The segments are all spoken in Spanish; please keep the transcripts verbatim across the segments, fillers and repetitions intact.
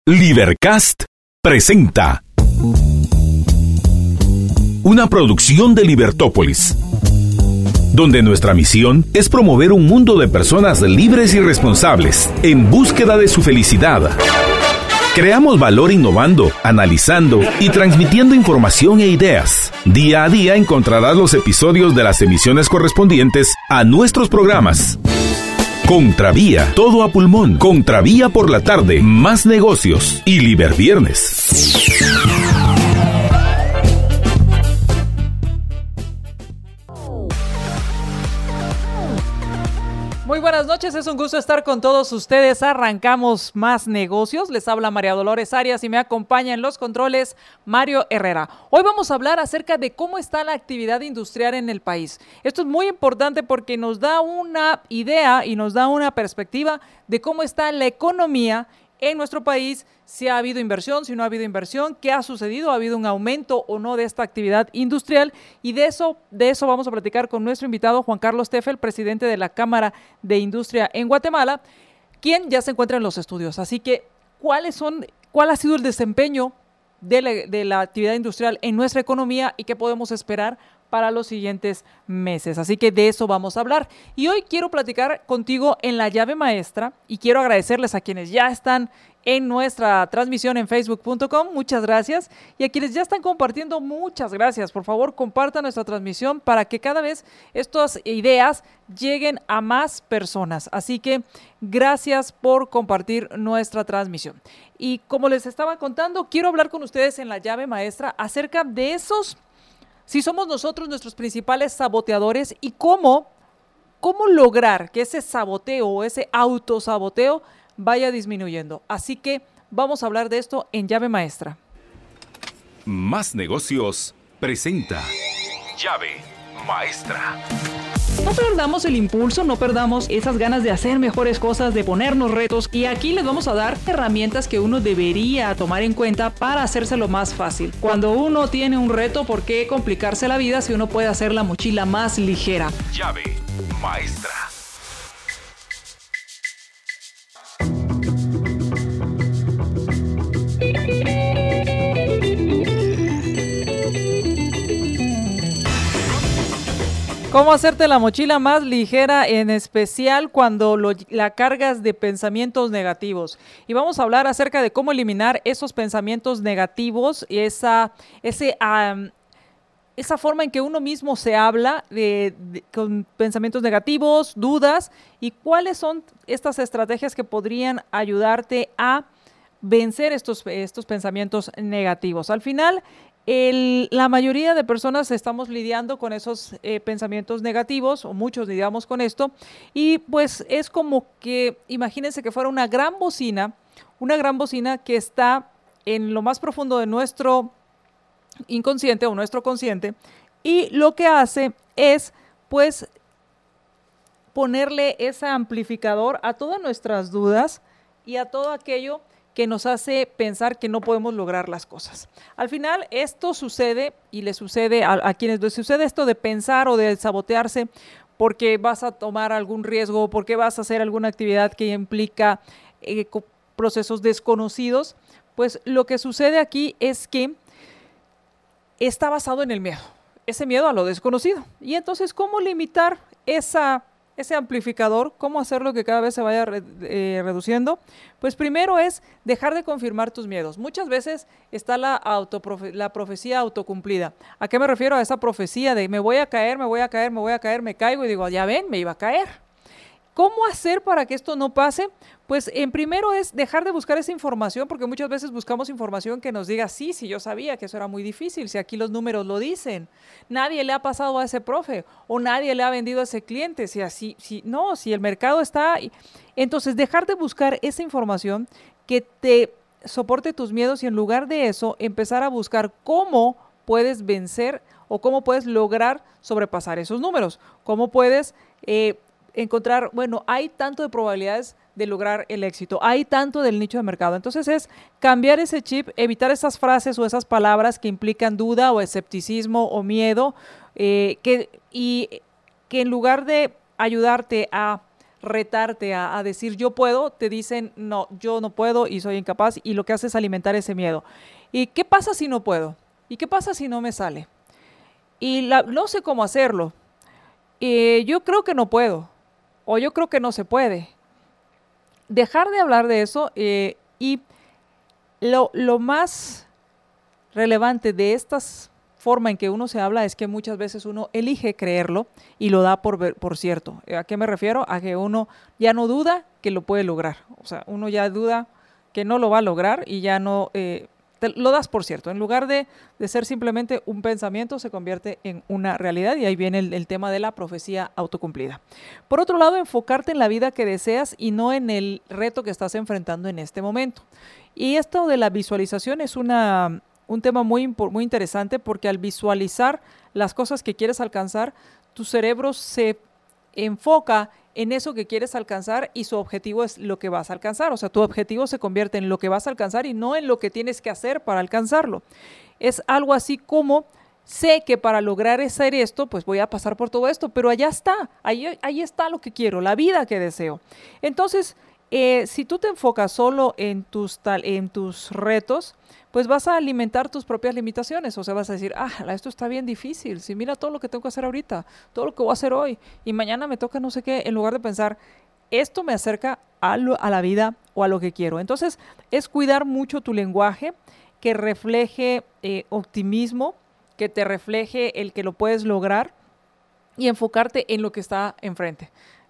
Libercast presenta una producción de Libertópolis, donde nuestra misión es promover un mundo de personas libres y responsables en búsqueda de su felicidad. Creamos valor innovando, analizando y transmitiendo información e ideas. Día a día encontrarás los episodios de las emisiones correspondientes a nuestros programas. Contravía, todo a pulmón. Contravía por la tarde, más negocios y Liberviernes. Muy buenas noches, es un gusto estar con todos ustedes. Arrancamos Más Negocios. Les habla María Dolores Arias y me acompaña en los controles Mario Herrera. Hoy vamos a hablar acerca de cómo está la actividad industrial en el país. Esto es muy importante porque nos da una idea y nos da una perspectiva de cómo está la economía en nuestro país, si ha habido inversión, si no ha habido inversión, qué ha sucedido, ha habido un aumento o no de esta actividad industrial, y de eso, de eso vamos a platicar con nuestro invitado Juan Carlos Teffel, presidente de la Cámara de Industria en Guatemala, quien ya se encuentra en los estudios. Así que, ¿cuáles son, cuál ha sido el desempeño de la, de la actividad industrial en nuestra economía y qué podemos esperar para los siguientes meses? Así que de eso vamos a hablar. Y hoy quiero platicar contigo en la llave maestra y quiero agradecerles a quienes ya están en nuestra transmisión en facebook punto com, muchas gracias, y a quienes ya están compartiendo, muchas gracias. Por favor, compartan nuestra transmisión para que cada vez estas ideas lleguen a más personas. Así que gracias por compartir nuestra transmisión. Y como les estaba contando, quiero hablar con ustedes en la llave maestra acerca de esos, si somos nosotros nuestros principales saboteadores, y cómo, cómo lograr que ese saboteo o ese autosaboteo vaya disminuyendo. Así que vamos a hablar de esto en llave maestra. Más Negocios presenta Llave Maestra. No perdamos el impulso, no perdamos esas ganas de hacer mejores cosas, de ponernos retos, y aquí les vamos a dar herramientas que uno debería tomar en cuenta para hacérselo más fácil. Cuando uno tiene un reto, ¿por qué complicarse la vida si uno puede hacer la mochila más ligera? Llave Maestra. ¿Cómo hacerte la mochila más ligera, en especial cuando lo, la cargas de pensamientos negativos? Y vamos a hablar acerca de cómo eliminar esos pensamientos negativos, esa, ese, um, esa forma en que uno mismo se habla de, de, con pensamientos negativos, dudas, y cuáles son estas estrategias que podrían ayudarte a vencer estos, estos pensamientos negativos. Al final, El, la mayoría de personas estamos lidiando con esos eh, pensamientos negativos, o muchos lidiamos con esto, y pues es como que, imagínense que fuera una gran bocina, una gran bocina que está en lo más profundo de nuestro inconsciente o nuestro consciente, y lo que hace es, pues, ponerle ese amplificador a todas nuestras dudas y a todo aquello que nos hace pensar que no podemos lograr las cosas. Al final, esto sucede, y le sucede a, a quienes les sucede esto de pensar o de sabotearse porque vas a tomar algún riesgo, porque vas a hacer alguna actividad que implica eh, procesos desconocidos, pues lo que sucede aquí es que está basado en el miedo, ese miedo a lo desconocido. Y entonces, ¿cómo limitar esa ese amplificador? ¿Cómo hacerlo que cada vez se vaya re, eh, reduciendo? Pues primero es dejar de confirmar tus miedos. Muchas veces está la, autoprofe, la profecía autocumplida. ¿A qué me refiero? A esa profecía de me voy a caer, me voy a caer, me voy a caer, me caigo y digo, ya ven, me iba a caer. ¿Cómo hacer para que esto no pase? Pues en primero es dejar de buscar esa información, porque muchas veces buscamos información que nos diga, sí, sí, yo sabía que eso era muy difícil, si aquí los números lo dicen, nadie le ha pasado a ese profe, o nadie le ha vendido a ese cliente, si así, si, no, si el mercado está... Entonces, dejar de buscar esa información que te soporte tus miedos, y en lugar de eso, empezar a buscar cómo puedes vencer o cómo puedes lograr sobrepasar esos números, cómo puedes... Eh, encontrar, bueno, hay tanto de probabilidades de lograr el éxito, hay tanto del nicho de mercado. Entonces es cambiar ese chip, evitar esas frases o esas palabras que implican duda o escepticismo o miedo, eh, que, y que en lugar de ayudarte a retarte a, a decir yo puedo, te dicen no, yo no puedo y soy incapaz, y lo que hace es alimentar ese miedo. ¿Y qué pasa si no puedo? ¿Y qué pasa si no me sale? Y la, no sé cómo hacerlo. Eh, yo creo que no puedo, o yo creo que no se puede. Dejar de hablar de eso eh, y lo, lo más relevante de esta forma en que uno se habla es que muchas veces uno elige creerlo y lo da por, ver, por cierto. ¿A qué me refiero? A que uno ya no duda que lo puede lograr. O sea, uno ya duda que no lo va a lograr y ya no... Eh, Te lo das por cierto. En lugar de, de ser simplemente un pensamiento, se convierte en una realidad, y ahí viene el, el tema de la profecía autocumplida. Por otro lado, enfocarte en la vida que deseas y no en el reto que estás enfrentando en este momento. Y esto de la visualización es una, un tema muy, muy interesante, porque al visualizar las cosas que quieres alcanzar, tu cerebro se enfoca en eso que quieres alcanzar y su objetivo es lo que vas a alcanzar. O sea, tu objetivo se convierte en lo que vas a alcanzar y no en lo que tienes que hacer para alcanzarlo. Es algo así como, sé que para lograr hacer esto, pues voy a pasar por todo esto, pero allá está, ahí, ahí está lo que quiero, la vida que deseo. Entonces, eh, si tú te enfocas solo en tus, tal, en tus retos, pues vas a alimentar tus propias limitaciones. O sea, vas a decir, ah, esto está bien difícil, si mira todo lo que tengo que hacer ahorita, todo lo que voy a hacer hoy, y mañana me toca no sé qué, en lugar de pensar, esto me acerca a, lo, a la vida o a lo que quiero. Entonces, es cuidar mucho tu lenguaje, que refleje eh, optimismo, que te refleje el que lo puedes lograr, y enfocarte en lo que está enfrente.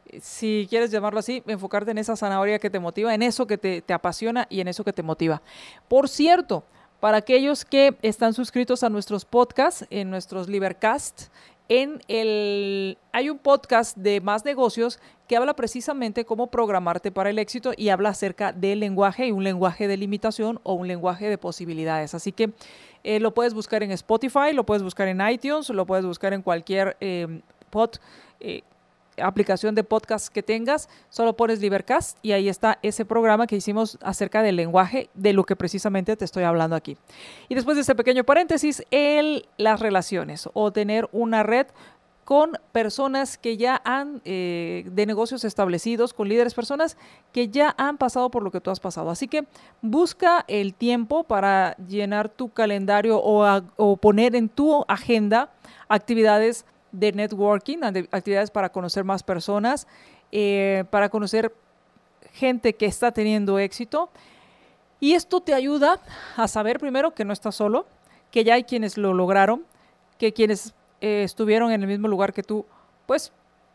Si quieres llamarlo así, enfocarte en esa zanahoria que te motiva, en eso que te, te apasiona y en eso que te motiva. Por cierto, para aquellos que están suscritos a nuestros podcasts, en nuestros Libercast, en el, hay un podcast de Más Negocios que habla precisamente cómo programarte para el éxito, y habla acerca del lenguaje, y un lenguaje de limitación o un lenguaje de posibilidades. Así que eh, lo puedes buscar en Spotify, lo puedes buscar en iTunes, lo puedes buscar en cualquier eh, pod, eh, aplicación de podcast que tengas. Solo pones Libercast y ahí está ese programa que hicimos acerca del lenguaje, de lo que precisamente te estoy hablando aquí. Y después de ese pequeño paréntesis, el, las relaciones, o tener una red con personas que ya han, eh, de negocios establecidos, con líderes, personas que ya han pasado por lo que tú has pasado. Así que busca el tiempo para llenar tu calendario o, a, o poner en tu agenda actividades de networking, actividades para conocer más personas, eh, para conocer gente que está teniendo éxito. Y esto te ayuda a saber primero que no estás solo, que ya hay quienes lo lograron, que quienes eh, estuvieron en el mismo lugar que tú, pues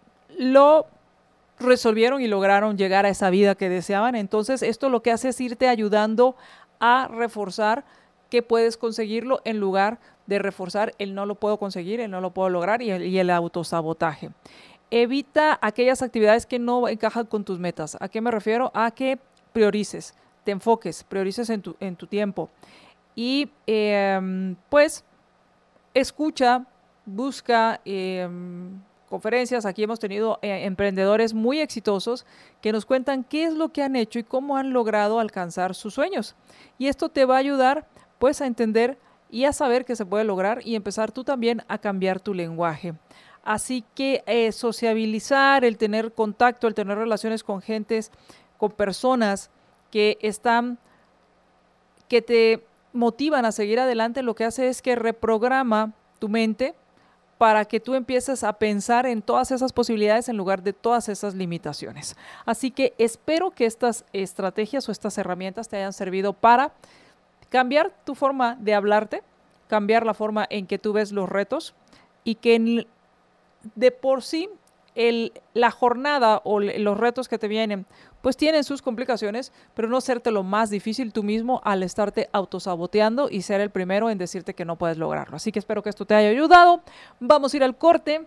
lo resolvieron y lograron llegar a esa vida que deseaban. Entonces esto lo que hace es irte ayudando a reforzar que puedes conseguirlo, en lugar de reforzar el no lo puedo conseguir, el no lo puedo lograr y el, y el autosabotaje. Evita aquellas actividades que no encajan con tus metas. ¿A qué me refiero? A que priorices, te enfoques, priorices en tu, en tu tiempo. Y eh, pues escucha, busca eh, conferencias. Aquí hemos tenido eh, emprendedores muy exitosos que nos cuentan qué es lo que han hecho y cómo han logrado alcanzar sus sueños. Y esto te va a ayudar pues a entender y a saber que se puede lograr, y empezar tú también a cambiar tu lenguaje. Así que eh, sociabilizar, el tener contacto, el tener relaciones con gentes, con personas que están, que te motivan a seguir adelante, lo que hace es que reprograma tu mente para que tú empieces a pensar en todas esas posibilidades en lugar de todas esas limitaciones. Así que espero que estas estrategias o estas herramientas te hayan servido para cambiar tu forma de hablarte, cambiar la forma en que tú ves los retos, y que en, de por sí el, la jornada o los retos que te vienen pues tienen sus complicaciones, pero no hacerte lo más difícil tú mismo al estarte autosaboteando y ser el primero en decirte que no puedes lograrlo. Así que espero que esto te haya ayudado. Vamos a ir al corte.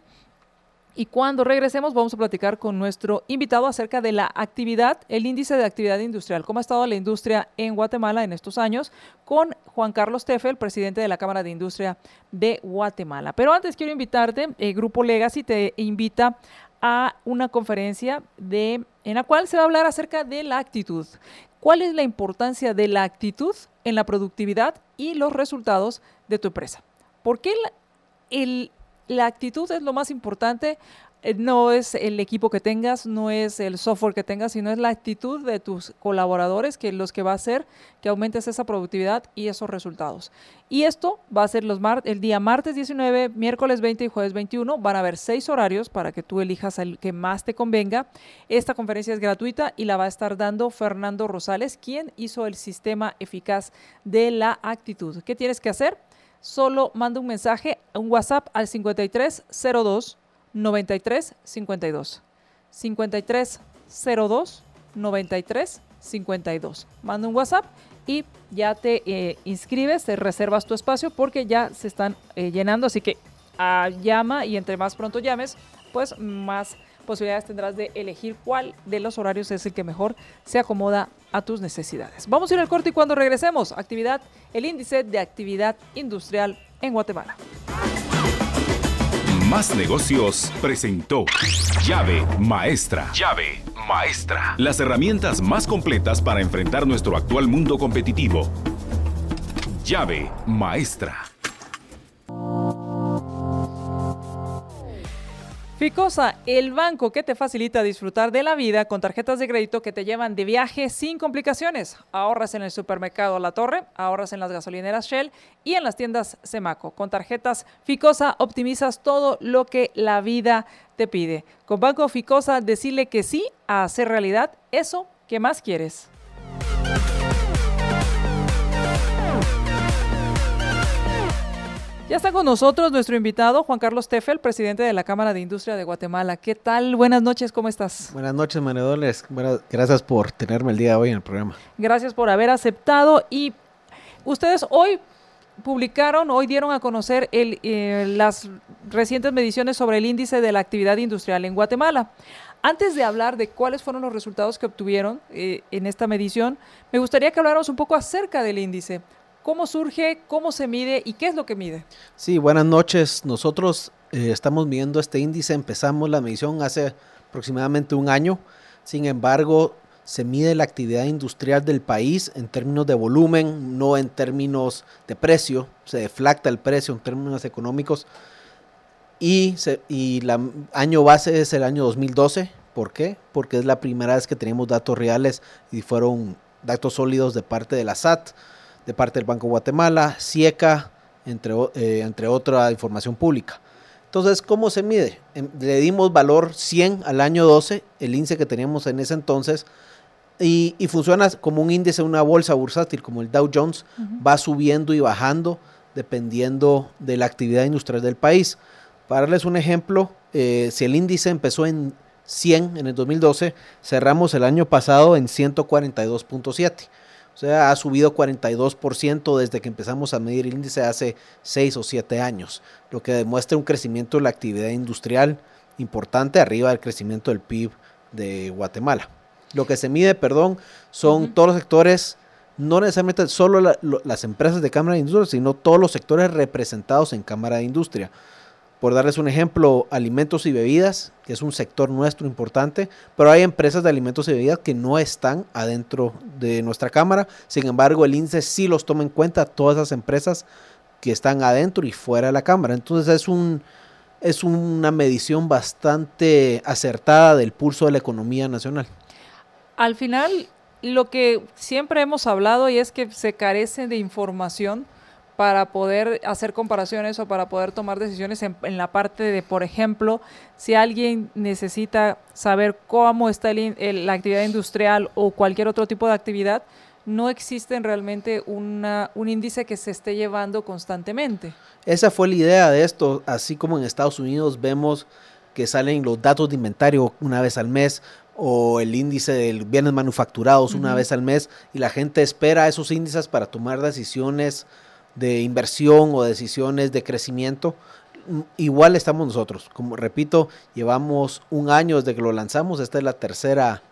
Y cuando regresemos vamos a platicar con nuestro invitado acerca de la actividad, el índice de actividad industrial, cómo ha estado la industria en Guatemala en estos años, con Juan Carlos Tefe, el presidente de la Cámara de Industria de Guatemala. Pero antes quiero invitarte, el Grupo Legacy te invita a una conferencia de, en la cual se va a hablar acerca de la actitud. ¿Cuál es la importancia de la actitud en la productividad y los resultados de tu empresa? ¿Por qué el... el La actitud es lo más importante no es el equipo que tengas, no es el software que tengas, sino es la actitud de tus colaboradores que los que va a hacer que aumentes esa productividad y esos resultados. Y esto va a ser los mar el día martes diecinueve, miércoles veinte y jueves veintiuno. Van a haber seis horarios para que tú elijas el que más te convenga. Esta conferencia es gratuita y la va a estar dando Fernando Rosales, quien hizo el sistema eficaz de la actitud. ¿Qué tienes que hacer? Solo manda un mensaje, un WhatsApp al cincuenta y tres cero dos noventa y tres cincuenta y dos. cincuenta y tres cero dos noventa y tres cincuenta y dos. Manda un WhatsApp y ya te eh, inscribes, te reservas tu espacio porque ya se están eh, llenando, así que ah, llama y entre más pronto llames, pues más posibilidades tendrás de elegir cuál de los horarios es el que mejor se acomoda a tus necesidades. Vamos a ir al corte y cuando regresemos, actividad, el índice de actividad industrial en Guatemala. Más Negocios presentó Llave Maestra. Llave Maestra. Las herramientas más completas para enfrentar nuestro actual mundo competitivo. Llave Maestra. Ficosa, el banco que te facilita disfrutar de la vida con tarjetas de crédito que te llevan de viaje sin complicaciones. Ahorras en el supermercado La Torre, ahorras en las gasolineras Shell y en las tiendas Semaco. Con tarjetas Ficosa optimizas todo lo que la vida te pide. Con Banco Ficosa, decirle que sí a hacer realidad eso que más quieres. Ya está con nosotros nuestro invitado, Juan Carlos Teffel, presidente de la Cámara de Industria de Guatemala. ¿Qué tal? Buenas noches, ¿cómo estás? Buenas noches, María Dolores. Bueno, gracias por tenerme el día de hoy en el programa. Gracias por haber aceptado. Y ustedes hoy publicaron, hoy dieron a conocer el, eh, las recientes mediciones sobre el índice de la actividad industrial en Guatemala. Antes de hablar de cuáles fueron los resultados que obtuvieron eh, en esta medición, me gustaría que habláramos un poco acerca del índice. ¿Cómo surge, cómo se mide y qué es lo que mide? Sí, buenas noches. Nosotros eh, estamos midiendo este índice. Empezamos la medición hace aproximadamente un año. Sin embargo, se mide la actividad industrial del país en términos de volumen, no en términos de precio. Se deflacta el precio en términos económicos. Y, se, y el año base es el año dos mil doce. ¿Por qué? Porque es la primera vez que tenemos datos reales y fueron datos sólidos de parte de la S A T, de parte del Banco de Guatemala, SIECA, entre, eh, entre otra información pública. Entonces, ¿cómo se mide? Le dimos valor cien al año doce, el índice que teníamos en ese entonces, y, y funciona como un índice, una bolsa bursátil, como el Dow Jones, uh-huh. Va subiendo y bajando dependiendo de la actividad industrial del país. Para darles un ejemplo, eh, si el índice empezó en cien en el dos mil doce, cerramos el año pasado en ciento cuarenta y dos punto siete. O sea, ha subido cuarenta y dos por ciento desde que empezamos a medir el índice hace seis o siete años, lo que demuestra un crecimiento de la actividad industrial importante arriba del crecimiento del P I B de Guatemala. Lo que se mide, perdón, son uh-huh. todos los sectores, no necesariamente solo la, lo, las empresas de Cámara de Industria, sino todos los sectores representados en Cámara de Industria. Por darles un ejemplo, alimentos y bebidas, que es un sector nuestro importante, pero hay empresas de alimentos y bebidas que no están adentro de nuestra cámara. Sin embargo, el índice sí los toma en cuenta, todas esas empresas que están adentro y fuera de la cámara. Entonces es, un, es una medición bastante acertada del pulso de la economía nacional. Al final, lo que siempre hemos hablado y es que se carece de información para poder hacer comparaciones o para poder tomar decisiones en, en la parte de, por ejemplo, si alguien necesita saber cómo está el, el, la actividad industrial o cualquier otro tipo de actividad, no existe realmente una, un índice que se esté llevando constantemente. Esa fue la idea de esto, así como en Estados Unidos vemos que salen los datos de inventario una vez al mes, o el índice de bienes manufacturados una uh-huh. vez al mes, y la gente espera esos índices para tomar decisiones de inversión o decisiones de crecimiento. Igual estamos nosotros, como repito, llevamos un año desde que lo lanzamos, esta es la tercera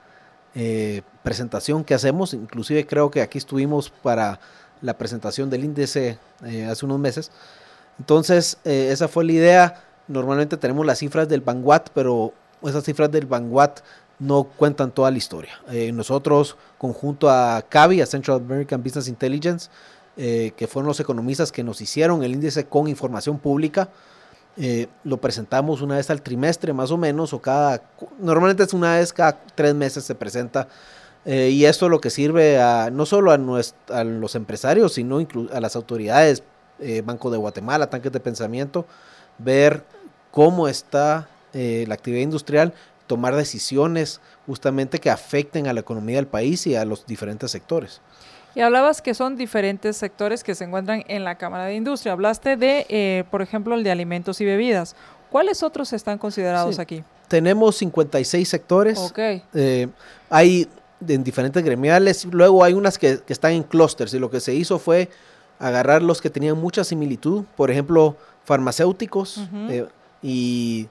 eh, presentación que hacemos, inclusive creo que aquí estuvimos para la presentación del índice eh, hace unos meses. Entonces eh, esa fue la idea. Normalmente tenemos las cifras del Vanguard, pero esas cifras del Vanguard no cuentan toda la historia. Eh, nosotros, conjunto a C A B I, a Central American Business Intelligence, Eh, que fueron los economistas que nos hicieron el índice con información pública, Eh, lo presentamos una vez al trimestre más o menos, o cada, normalmente es una vez cada tres meses se presenta, eh, y esto lo que sirve a, no solo a, nuestro, a los empresarios, sino a las autoridades, eh, Banco de Guatemala, Tanques de Pensamiento, ver cómo está eh, la actividad industrial, tomar decisiones justamente que afecten a la economía del país y a los diferentes sectores. Y hablabas que son diferentes sectores que se encuentran en la Cámara de Industria. Hablaste de, eh, por ejemplo, el de alimentos y bebidas. ¿Cuáles otros están considerados sí. aquí? Tenemos cincuenta y seis sectores. Okay. Eh, hay en diferentes gremiales. Luego hay unas que, que están en clústeres. Y lo que se hizo fue agarrar los que tenían mucha similitud. Por ejemplo, farmacéuticos uh-huh. eh, y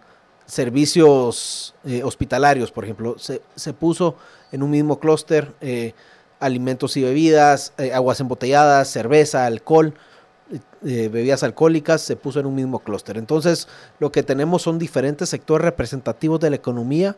servicios eh, hospitalarios, por ejemplo. Se, se puso en un mismo clúster eh, alimentos y bebidas, eh, aguas embotelladas, cerveza, alcohol, eh, bebidas alcohólicas, se puso en un mismo clúster. Entonces, lo que tenemos son diferentes sectores representativos de la economía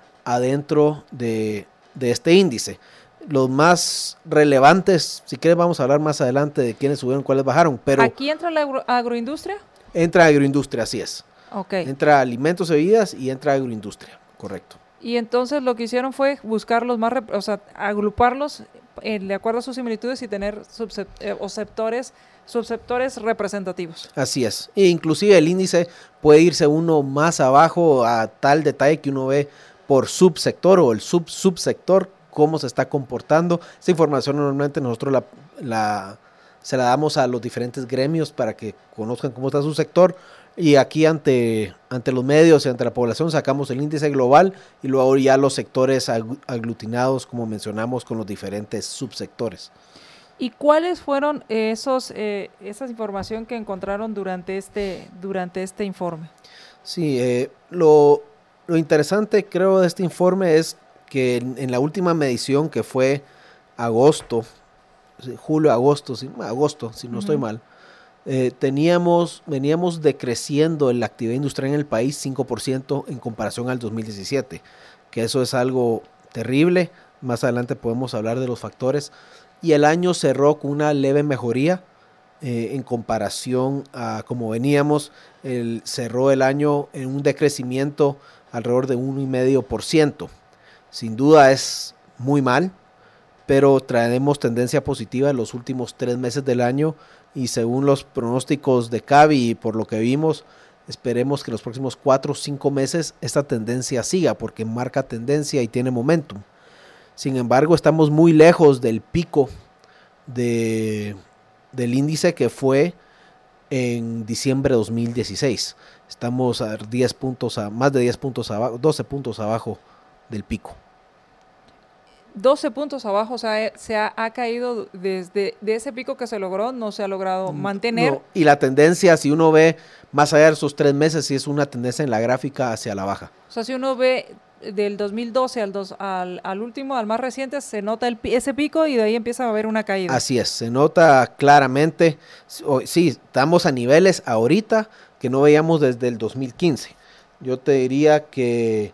adentro de, de este índice. Los más relevantes, si quieres vamos a hablar más adelante de quiénes subieron, cuáles bajaron. Pero ¿aquí entra la agro agroindustria? Entra agroindustria, así es. Okay. Entra alimentos y bebidas y entra agroindustria, correcto. Y entonces lo que hicieron fue buscarlos más, o sea, agruparlos eh, de acuerdo a sus similitudes y tener eh, subsectores, subsectores representativos. Así es. E inclusive el índice puede irse uno más abajo a tal detalle que uno ve por subsector o el sub subsector cómo se está comportando. Esa información normalmente nosotros la, la, se la damos a los diferentes gremios para que conozcan cómo está su sector. Y aquí ante, ante los medios y ante la población sacamos el índice global y luego ya los sectores aglutinados, como mencionamos, con los diferentes subsectores. ¿Y cuáles fueron esos eh, esa información que encontraron durante este, durante este informe? Sí, eh, lo, lo interesante creo de este informe es que en, en la última medición que fue agosto, julio, agosto, si, agosto, si no uh-huh. estoy mal, Eh, teníamos, veníamos decreciendo en la actividad industrial en el país cinco por ciento en comparación al dos mil diecisiete, que eso es algo terrible. Más adelante podemos hablar de los factores. Y el año cerró con una leve mejoría eh, en comparación a como veníamos. El, cerró el año en un decrecimiento alrededor de uno coma cinco por ciento. Sin duda es muy mal, pero traemos tendencia positiva en los últimos tres meses del año. Y según los pronósticos de Cavi y por lo que vimos, esperemos que los próximos cuatro o cinco meses esta tendencia siga, porque marca tendencia y tiene momentum. Sin embargo, estamos muy lejos del pico de, del índice que fue en diciembre de dos mil dieciséis. Estamos a diez puntos, a más de diez puntos abajo, doce puntos abajo del pico. doce puntos abajo, o sea, se ha, ha caído desde de ese pico que se logró, no se ha logrado mantener. No, y la tendencia, si uno ve más allá de esos tres meses, sí es una tendencia en la gráfica hacia la baja. O sea, si uno ve del dos mil doce al, dos, al, al último, al más reciente, se nota el, ese pico y de ahí empieza a haber una caída. Así es, se nota claramente. Sí, estamos a niveles ahorita que no veíamos desde el dos mil quince. Yo te diría que...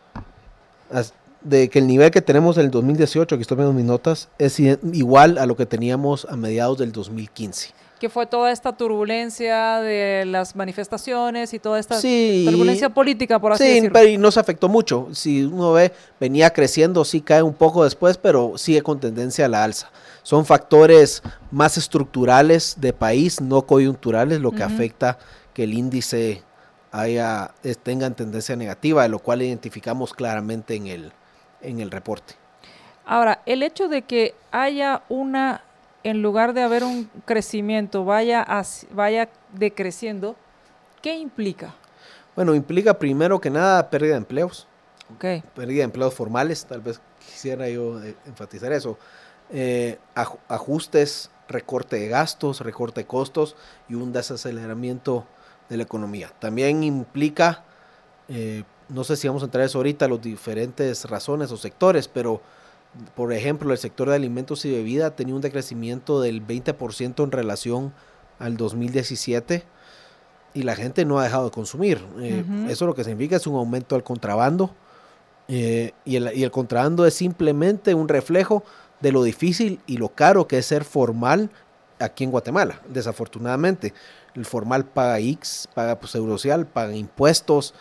de que el nivel que tenemos en el dos mil dieciocho, que estoy viendo mis notas, es igual a lo que teníamos a mediados del dos mil quince. Que fue toda esta turbulencia de las manifestaciones y toda esta sí, turbulencia política, por así sí, decirlo. Pero y no se afectó mucho. Si uno ve, venía creciendo, sí cae un poco después, pero sigue con tendencia a la alza. Son factores más estructurales de país, no coyunturales, lo que uh-huh. afecta que el índice haya, tenga tendencia negativa, de lo cual identificamos claramente en el en el reporte. Ahora, el hecho de que haya una, en lugar de haber un crecimiento, vaya, así, vaya decreciendo, ¿qué implica? Bueno, implica primero que nada pérdida de empleos. Okay. Pérdida de empleos formales, tal vez quisiera yo eh, enfatizar eso. Eh, aj- ajustes, recorte de gastos, recorte de costos y un desaceleramiento de la economía. También implica eh, no sé si vamos a entrar a eso ahorita, los diferentes razones o sectores, pero por ejemplo el sector de alimentos y bebida tenía un decrecimiento del veinte por ciento en relación al dos mil diecisiete y la gente no ha dejado de consumir. Eh, uh-huh. Eso lo que significa es un aumento del contrabando eh, y, el, y el contrabando es simplemente un reflejo de lo difícil y lo caro que es ser formal aquí en Guatemala, desafortunadamente. El formal paga I X, paga pues, Seguro Social, paga impuestos,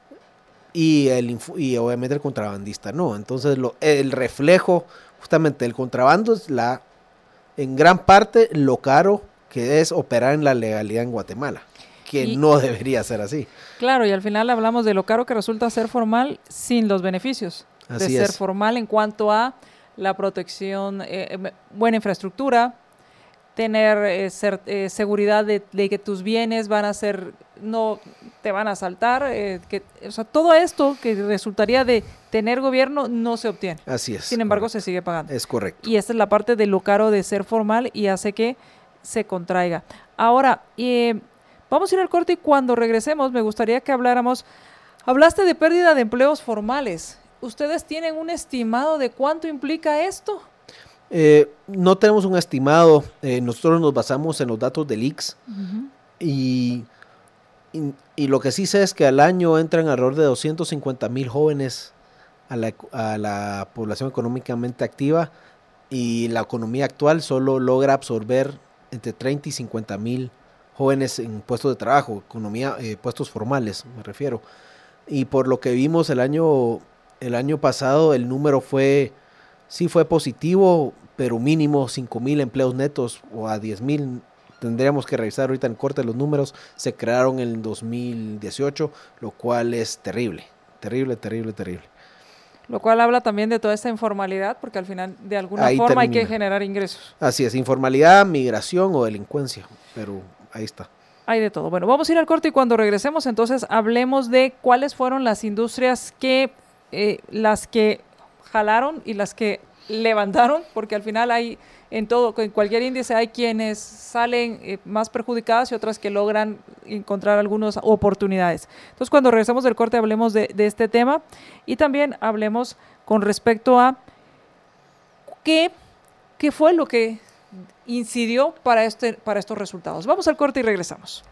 y, el, y obviamente el contrabandista no. Entonces lo, el reflejo justamente del contrabando es la, en gran parte lo caro que es operar en la legalidad en Guatemala, que y, no debería ser así. Claro, y al final hablamos de lo caro que resulta ser formal sin los beneficios así de ser es. formal en cuanto a la protección, eh, buena infraestructura, tener eh, ser, eh, seguridad de, de que tus bienes van a ser, no te van a asaltar, eh, que, o sea, todo esto que resultaría de tener gobierno no se obtiene. Así es. Sin embargo, correcto. Se sigue pagando. Es correcto. Y esta es la parte de lo caro de ser formal y hace que se contraiga. Ahora, eh, vamos a ir al corte y cuando regresemos me gustaría que habláramos, hablaste de pérdida de empleos formales. ¿Ustedes tienen un estimado de cuánto implica esto? Eh, no tenemos un estimado, eh, nosotros nos basamos en los datos del I X uh-huh. y, y, y lo que sí sé es que al año entran alrededor de doscientos cincuenta mil jóvenes a la, a la población económicamente activa y la economía actual solo logra absorber entre treinta y cincuenta mil jóvenes en puestos de trabajo, economía, eh, puestos formales me refiero, y por lo que vimos el año, el año pasado el número fue, sí fue positivo, pero mínimo cinco mil empleos netos o a diez mil, tendríamos que revisar ahorita en corte los números, se crearon en el dos mil dieciocho, lo cual es terrible, terrible, terrible, terrible. Lo cual habla también de toda esta informalidad, porque al final de alguna ahí forma termina. Hay que generar ingresos. Así es, informalidad, migración o delincuencia, pero ahí está. Hay de todo. Bueno, vamos a ir al corte y cuando regresemos entonces hablemos de cuáles fueron las industrias que, eh, las que jalaron y las que levantaron, porque al final hay en todo, en cualquier índice hay quienes salen eh, más perjudicadas y otras que logran encontrar algunas oportunidades. Entonces cuando regresemos del corte hablemos de, de este tema y también hablemos con respecto a qué, qué fue lo que incidió para, este, para estos resultados. Vamos al corte y regresamos.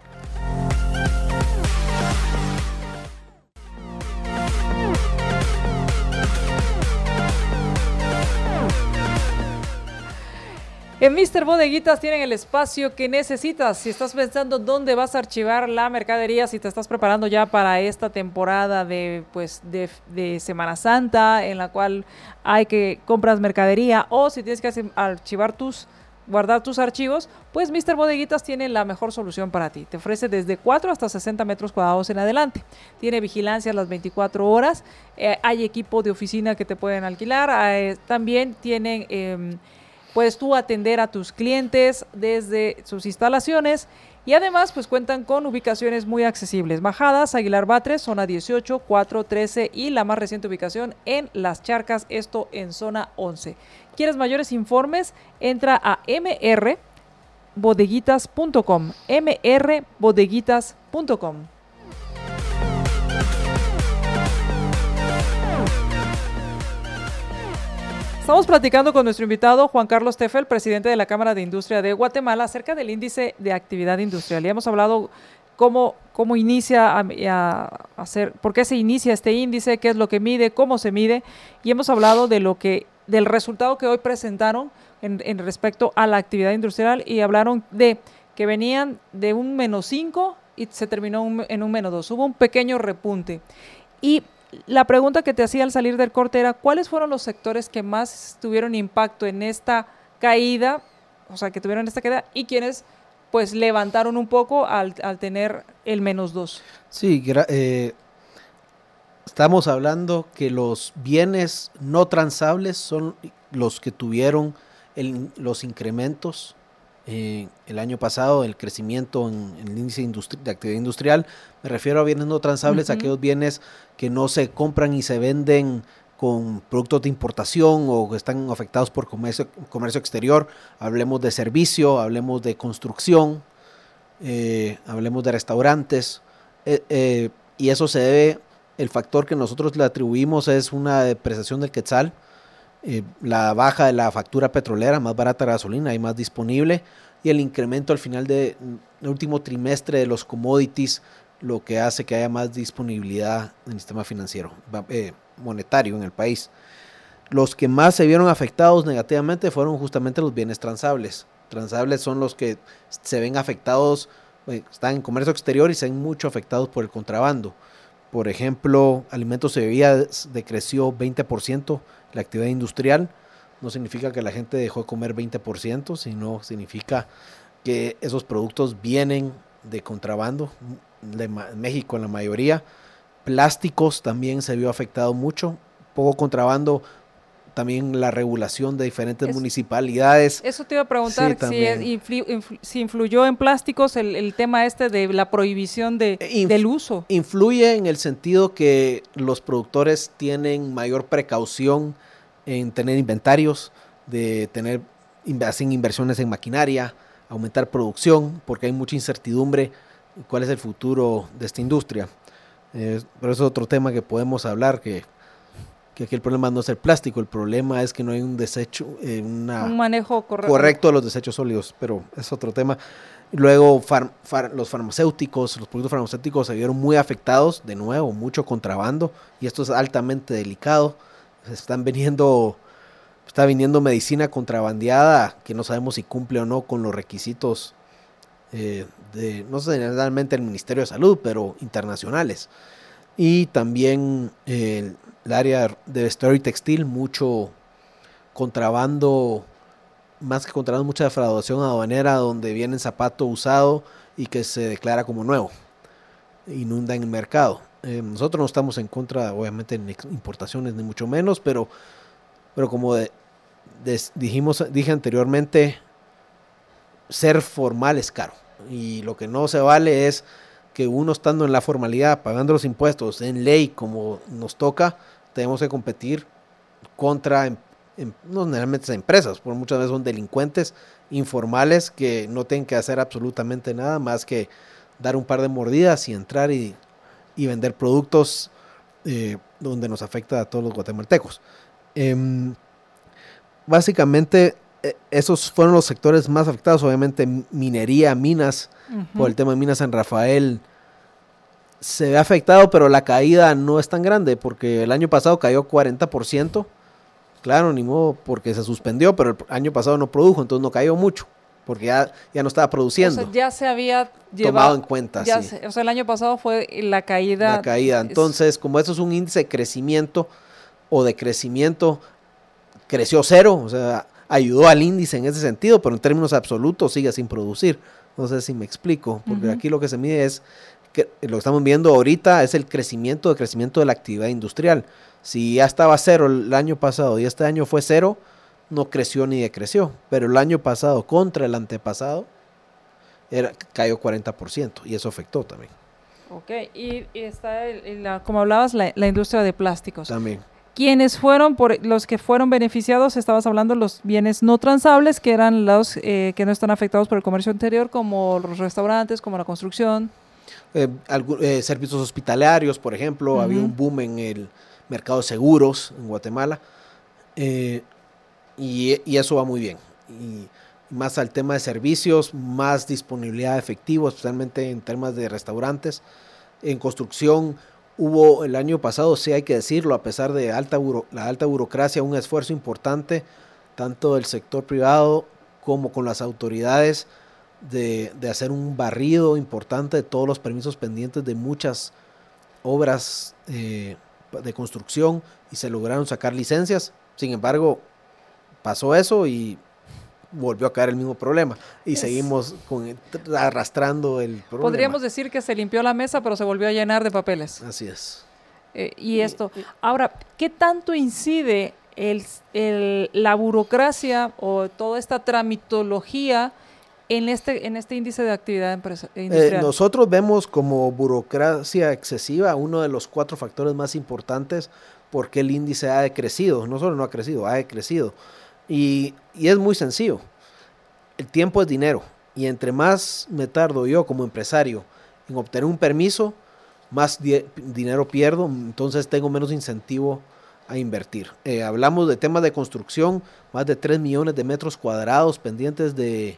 En Mister Bodeguitas tienen el espacio que necesitas. Si estás pensando dónde vas a archivar la mercadería, si te estás preparando ya para esta temporada de, pues, de, de Semana Santa, en la cual hay que compras mercadería, o si tienes que archivar tus, guardar tus archivos, pues Mister Bodeguitas tiene la mejor solución para ti. Te ofrece desde cuatro hasta sesenta metros cuadrados en adelante. Tiene vigilancia las veinticuatro horas. Eh, hay equipo de oficina que te pueden alquilar. Eh, también tienen... Eh, Puedes tú atender a tus clientes desde sus instalaciones y además pues cuentan con ubicaciones muy accesibles. Majadas, Aguilar Batres, zona dieciocho, cuatro, trece y la más reciente ubicación en Las Charcas, esto en zona once. ¿Quieres mayores informes? Entra a m r bodeguitas punto com, m r bodeguitas punto com. Estamos platicando con nuestro invitado Juan Carlos Teffel, presidente de la Cámara de Industria de Guatemala, acerca del índice de actividad industrial. Y hemos hablado cómo, cómo inicia a, a hacer, por qué se inicia este índice, qué es lo que mide, cómo se mide, y hemos hablado de lo que, del resultado que hoy presentaron en, en respecto a la actividad industrial, y hablaron de que venían de un menos cinco y se terminó un, en un menos dos. Hubo un pequeño repunte. Y la pregunta que te hacía al salir del corte era, ¿cuáles fueron los sectores que más tuvieron impacto en esta caída, o sea, que tuvieron esta caída, y quienes pues levantaron un poco al, al tener el menos dos? Sí, eh, estamos hablando que los bienes no transables son los que tuvieron el, los incrementos eh, el año pasado, el crecimiento en, en el índice industri- de actividad industrial. Me refiero a bienes no transables, uh-huh. aquellos bienes que no se compran y se venden con productos de importación o que están afectados por comercio, comercio exterior. Hablemos de servicio, hablemos de construcción, eh, hablemos de restaurantes, eh, eh, y eso se debe, el factor que nosotros le atribuimos es una depreciación del quetzal, eh, la baja de la factura petrolera, más barata la gasolina y más disponible, y el incremento al final del de, último trimestre de los commodities, lo que hace que haya más disponibilidad en el sistema financiero, eh, monetario en el país. Los que más se vieron afectados negativamente fueron justamente los bienes transables, transables son los que se ven afectados, eh, están en comercio exterior y se ven mucho afectados por el contrabando. Por ejemplo, alimentos y bebidas decreció veinte por ciento la actividad industrial. No significa que la gente dejó de comer veinte por ciento, sino significa que esos productos vienen de contrabando, de México en la mayoría. Plásticos también se vio afectado mucho, poco contrabando, también la regulación de diferentes es, municipalidades. Eso te iba a preguntar, sí, si, es, influ, influ, si influyó en plásticos el, el tema este de la prohibición de, Inf, del uso. Influye en el sentido que los productores tienen mayor precaución en tener inventarios, de tener hacen inversiones en maquinaria, aumentar producción, porque hay mucha incertidumbre cuál es el futuro de esta industria. Eh, pero eso es otro tema que podemos hablar, que que aquí el problema no es el plástico, el problema es que no hay un desecho, eh, una, un manejo correcto. correcto de los desechos sólidos, pero es otro tema. Luego far, far, los farmacéuticos, los productos farmacéuticos se vieron muy afectados, de nuevo, mucho contrabando, y esto es altamente delicado. Se están viniendo, está viniendo medicina contrabandeada que no sabemos si cumple o no con los requisitos eh, de, no sé, generalmente el Ministerio de Salud, pero internacionales. Y también eh, el área de vestuario y textil, mucho contrabando, más que contrabando, mucha defraudación aduanera, donde viene zapato usado y que se declara como nuevo, inunda en el mercado. Eh, nosotros no estamos en contra, obviamente, en importaciones, ni mucho menos, pero, pero como de, de, dijimos, dije anteriormente, ser formal es caro, y lo que no se vale es que uno estando en la formalidad, pagando los impuestos en ley como nos toca, tenemos que competir contra, em, em, no generalmente empresas, porque muchas veces son delincuentes informales que no tienen que hacer absolutamente nada más que dar un par de mordidas y entrar y, y vender productos eh, donde nos afecta a todos los guatemaltecos. Eh, básicamente eh, esos fueron los sectores más afectados, obviamente minería, minas, uh-huh. Por el tema de Minas San Rafael se ve afectado, pero la caída no es tan grande, porque el año pasado cayó cuarenta por ciento, claro, ni modo, porque se suspendió, pero el año pasado no produjo, entonces no cayó mucho, porque ya, ya no estaba produciendo. O sea, ya se había llevado, tomado en cuenta, ya sí. Se, o sea, el año pasado fue la caída. La caída, entonces, es, como eso es un índice de crecimiento o de crecimiento, creció cero, o sea, ayudó al índice en ese sentido, pero en términos absolutos sigue sin producir. No sé si me explico, porque uh-huh. Aquí lo que se mide es, que lo que estamos viendo ahorita es el crecimiento de crecimiento de la actividad industrial. Si ya estaba cero el año pasado y este año fue cero, no creció ni decreció, pero el año pasado contra el antepasado era, cayó cuarenta por ciento y eso afectó también. Ok, y, y está, el, la, como hablabas, la, la industria de plásticos. También. Quienes fueron, por los que fueron beneficiados, estabas hablando los bienes no transables, que eran los eh, que no están afectados por el comercio interior, como los restaurantes, como la construcción. Eh, algo, eh, servicios hospitalarios, por ejemplo, uh-huh. Había un boom en el mercado de seguros en Guatemala, eh, y, y eso va muy bien. Y más al tema de servicios, más disponibilidad de efectivo, especialmente en temas de restaurantes. En construcción hubo el año pasado, sí hay que decirlo, a pesar de alta buro, la alta burocracia, un esfuerzo importante, tanto del sector privado como con las autoridades, de, de hacer un barrido importante de todos los permisos pendientes de muchas obras eh, de construcción, y se lograron sacar licencias. Sin embargo, pasó eso y volvió a caer el mismo problema y es, seguimos con, arrastrando el problema. Podríamos decir que se limpió la mesa, pero se volvió a llenar de papeles. Así es. Eh, y esto, ahora, ¿qué tanto incide el, el, la burocracia o toda esta tramitología en este, en este índice de actividad empresa, industrial? Eh, nosotros vemos como burocracia excesiva uno de los cuatro factores más importantes porque el índice ha decrecido. No solo no ha crecido, ha decrecido. Y, y es muy sencillo. El tiempo es dinero. Y entre más me tardo yo como empresario en obtener un permiso, más di- dinero pierdo. Entonces tengo menos incentivo a invertir. Eh, hablamos de temas de construcción, más de tres millones de metros cuadrados pendientes de,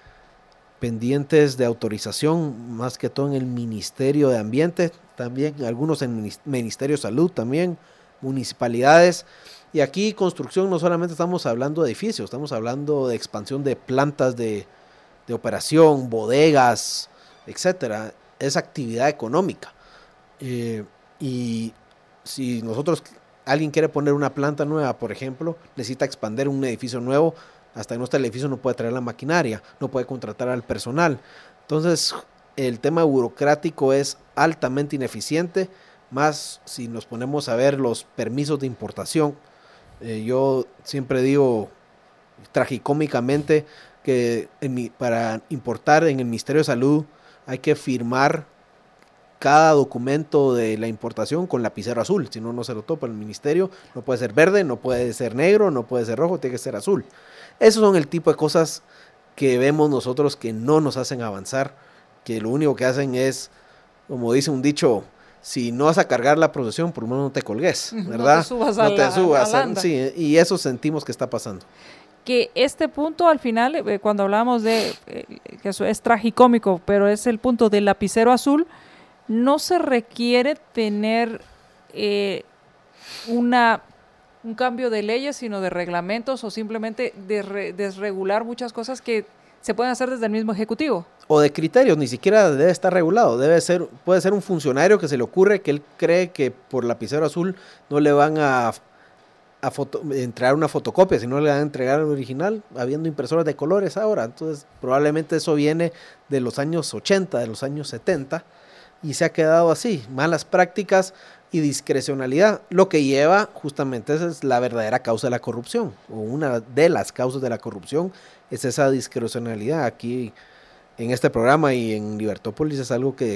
pendientes de autorización, más que todo en el Ministerio de Ambiente, también algunos en el Ministerio de Salud, también municipalidades. Y aquí construcción no solamente estamos hablando de edificios, estamos hablando de expansión de plantas de, de operación, bodegas, etcétera. Es actividad económica. Eh, y si nosotros, alguien quiere poner una planta nueva, por ejemplo, necesita expandir un edificio nuevo, hasta que no está el edificio no puede traer la maquinaria, no puede contratar al personal. Entonces, el tema burocrático es altamente ineficiente, más si nos ponemos a ver los permisos de importación. Eh, yo siempre digo tragicómicamente que en mi, para importar en el Ministerio de Salud hay que firmar cada documento de la importación con lapicero azul, si no, no se lo topa el ministerio. No puede ser verde, no puede ser negro, no puede ser rojo, tiene que ser azul. Esos son el tipo de cosas que vemos nosotros que no nos hacen avanzar, que lo único que hacen es, como dice un dicho, si no vas a cargar la procesión, por lo menos no te colgues, ¿verdad? No te subas. No te subas, a, sí, y eso sentimos que está pasando. Que este punto al final, eh, cuando hablamos de, eh, que eso es tragicómico, pero es el punto del lapicero azul, no se requiere tener eh, una, un cambio de leyes, sino de reglamentos o simplemente de desregular muchas cosas que se pueden hacer desde el mismo ejecutivo. O de criterios, ni siquiera debe estar regulado, debe ser, puede ser un funcionario que se le ocurre que él cree que por lapicero azul no le van a, a foto, entregar una fotocopia, sino le van a entregar el original, habiendo impresoras de colores ahora. Entonces probablemente eso viene de los años ochenta, de los años setenta, y se ha quedado así, malas prácticas y discrecionalidad, lo que lleva justamente, esa es la verdadera causa de la corrupción, o una de las causas de la corrupción, es esa discrecionalidad. Aquí en este programa y en Libertópolis es algo que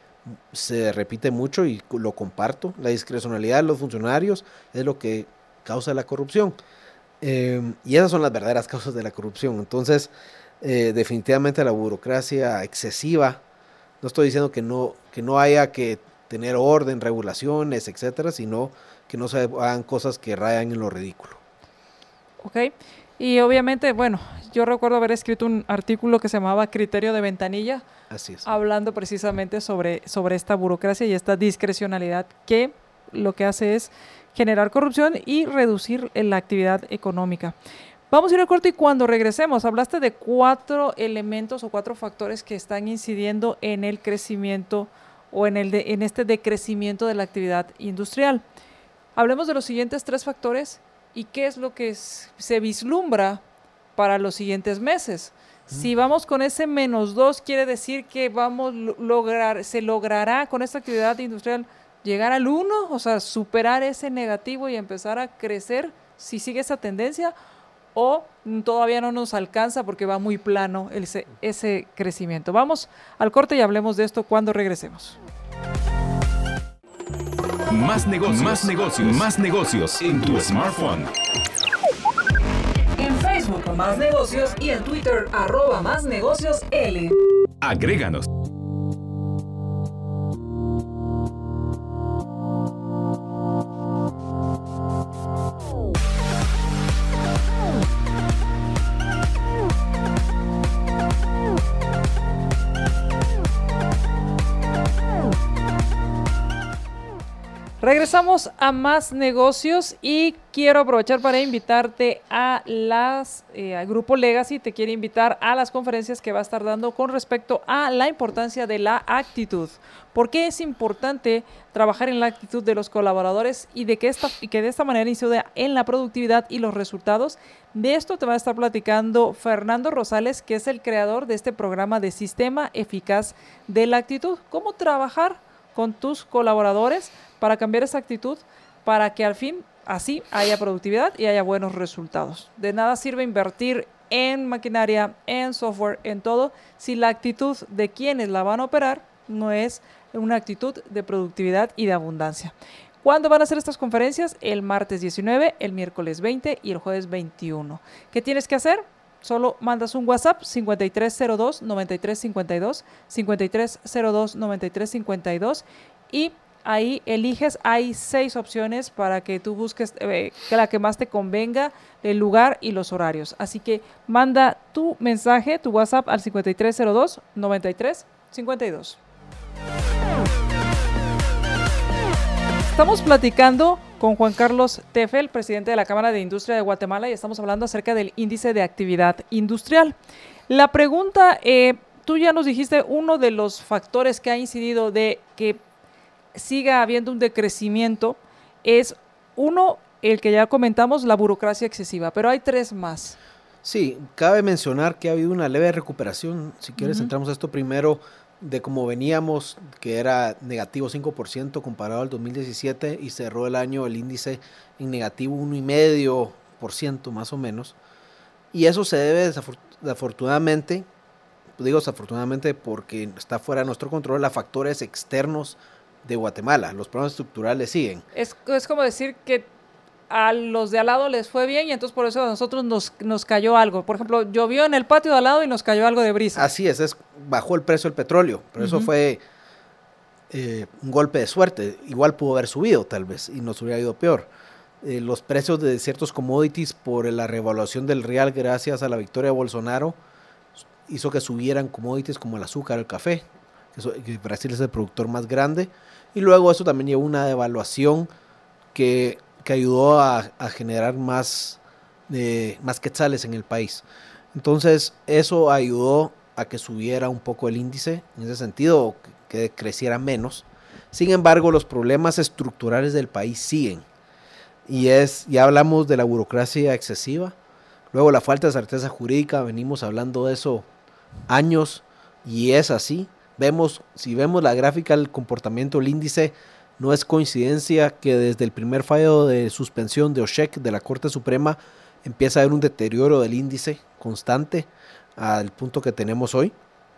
se repite mucho y lo comparto. La discrecionalidad de los funcionarios es lo que causa la corrupción, eh, y esas son las verdaderas causas de la corrupción. Entonces eh, definitivamente la burocracia excesiva, no estoy diciendo que no, que no haya que tener orden, regulaciones, etcétera, sino que no se hagan cosas que rayan en lo ridículo. Ok. Y obviamente, bueno, yo recuerdo haber escrito un artículo que se llamaba Criterio de Ventanilla. Así es. Hablando precisamente sobre, sobre esta burocracia y esta discrecionalidad que lo que hace es generar corrupción y reducir la actividad económica. Vamos a ir al corte y cuando regresemos, hablaste de cuatro elementos o cuatro factores que están incidiendo en el crecimiento o en, el de, en este decrecimiento de la actividad industrial. Hablemos de los siguientes tres factores. ¿Y qué es lo que es, se vislumbra para los siguientes meses? Mm. Si vamos con ese menos dos, quiere decir que vamos lograr, se logrará con esta actividad industrial llegar al uno, o sea, superar ese negativo y empezar a crecer si sigue esa tendencia, o todavía no nos alcanza porque va muy plano ese, ese crecimiento. Vamos al corte y hablemos de esto cuando regresemos. Más negocios, más negocios, más negocios en tu smartphone. En Facebook Más Negocios y en Twitter arroba Más Negocios L. Agréganos. Regresamos a Más Negocios y quiero aprovechar para invitarte a las, eh, al Grupo Legacy, te quiere invitar a las conferencias que va a estar dando con respecto a la importancia de la actitud. ¿Por qué es importante trabajar en la actitud de los colaboradores y de que, esta, y que de esta manera incide en la productividad y los resultados? De esto te va a estar platicando Fernando Rosales, que es el creador de este programa de Sistema Eficaz de la Actitud. ¿Cómo trabajar con tus colaboradores para cambiar esa actitud, para que al fin así haya productividad y haya buenos resultados? De nada sirve invertir en maquinaria, en software, en todo, si la actitud de quienes la van a operar no es una actitud de productividad y de abundancia. ¿Cuándo van a hacer estas conferencias? El martes diecinueve, el miércoles veinte y el jueves veintiuno. ¿Qué tienes que hacer? Solo mandas un WhatsApp cincuenta y tres cero dos, noventa y tres cincuenta y dos, cincuenta y tres cero dos, noventa y tres cincuenta y dos y ahí eliges, hay seis opciones para que tú busques eh, la que más te convenga, el lugar y los horarios. Así que manda tu mensaje, tu WhatsApp al cincuenta y tres cero dos, noventa y tres cincuenta y dos. Estamos platicando con Juan Carlos Teffel, presidente de la Cámara de Industria de Guatemala, y estamos hablando acerca del índice de actividad industrial. La pregunta, eh, tú ya nos dijiste uno de los factores que ha incidido de que siga habiendo un decrecimiento, es uno, el que ya comentamos, la burocracia excesiva, pero hay tres más. Sí, cabe mencionar que ha habido una leve recuperación. Si quieres, uh-huh. entramos a esto primero, de cómo veníamos, que era negativo cinco por ciento comparado al dos mil diecisiete, y cerró el año el índice en negativo uno coma cinco por ciento más o menos. Y eso se debe desafortunadamente, digo desafortunadamente porque está fuera de nuestro control, a factores externos de Guatemala. Los problemas estructurales siguen. Es, es como decir que a los de al lado les fue bien y entonces por eso a nosotros nos, nos cayó algo. Por ejemplo, llovió en el patio de al lado y nos cayó algo de brisa. Así es, es bajó el precio del petróleo, pero uh-huh. eso fue eh, un golpe de suerte. Igual pudo haber subido tal vez y nos hubiera ido peor. Eh, los precios de ciertos commodities por la revaluación del real gracias a la victoria de Bolsonaro hizo que subieran commodities como el azúcar, el café, que, so, que Brasil es el productor más grande, y luego eso también llevó una devaluación que que ayudó a, a generar más, eh, más quetzales en el país. Entonces eso ayudó a que subiera un poco el índice, en ese sentido, que, que creciera menos. Sin embargo, los problemas estructurales del país siguen. Y es, ya hablamos de la burocracia excesiva, luego la falta de certeza jurídica, venimos hablando de eso años, y es así. Vemos, si vemos la gráfica del comportamiento del índice, no es coincidencia que desde el primer fallo de suspensión de Oshek de la Corte Suprema empieza a haber un deterioro del índice constante al punto que tenemos hoy.